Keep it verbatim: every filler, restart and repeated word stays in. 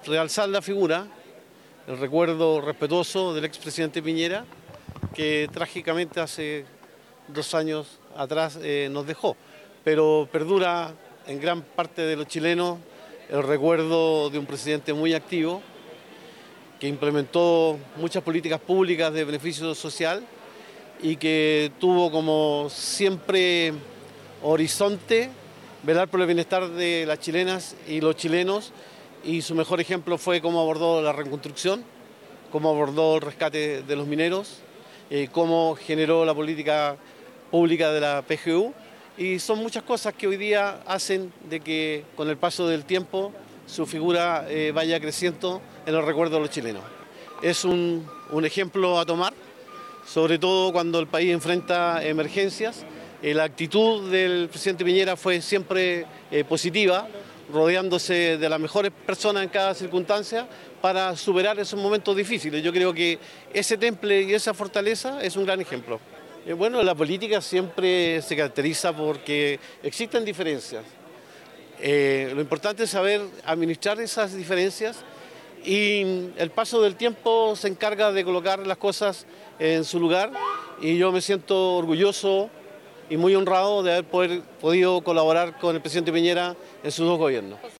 realzar la figura, el recuerdo respetuoso del expresidente Piñera, que trágicamente hace dos años atrás eh, nos dejó, pero perdura en gran parte de los chilenos el recuerdo de un presidente muy activo, que implementó muchas políticas públicas de beneficio social y que tuvo como siempre horizonte velar por el bienestar de las chilenas y los chilenos, y su mejor ejemplo fue cómo abordó la reconstrucción, cómo abordó el rescate de los mineros, eh, cómo generó la política pública de la P G U, y son muchas cosas que hoy día hacen de que con el paso del tiempo su figura eh, vaya creciendo en el recuerdo de los chilenos. Es un, un ejemplo a tomar, sobre todo cuando el país enfrenta emergencias. Eh, la actitud del presidente Piñera fue siempre eh, positiva, rodeándose de las mejores personas en cada circunstancia para superar esos momentos difíciles. Yo creo que ese temple y esa fortaleza es un gran ejemplo. Eh, bueno, la política siempre se caracteriza porque existen diferencias. Eh, lo importante es saber administrar esas diferencias, y el paso del tiempo se encarga de colocar las cosas en su lugar, y yo me siento orgulloso y muy honrado de haber poder, podido colaborar con el presidente Piñera en sus dos gobiernos.